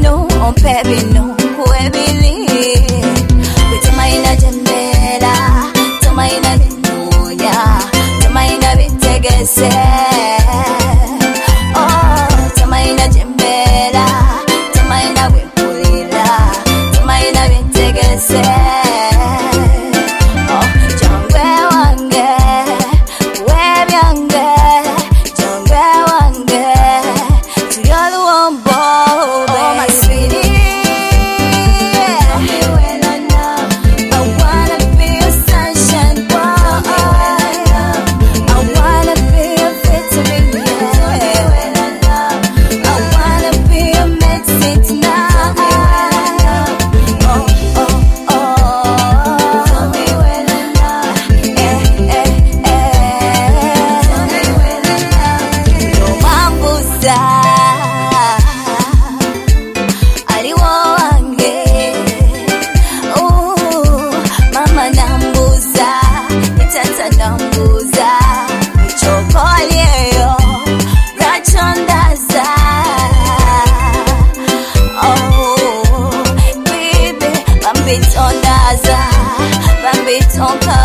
bino, ompe bino, kuebili. Bitamaina jembela, tamaina binuya, tamaina bitegese. Oh, tamaina jembela, tamaina wipulila, tamaina bitegese. Oh, jangwe wange, webyange, jangwe wange, tuyolu wombo. Oh, my sweetie, tell me when I know. I wanna be your sunshine, boy. I wanna be your vitamin, yeah. I wanna be your medicine tonight. Oh, oh, oh. Tell me when I know. Tell me when I know. No mambuza, aliwo wange. Ooh, mama nambuza, tata nambuza, chokolyeyo, rachondaza. Oh, baby, bambitondaza, bambitonka.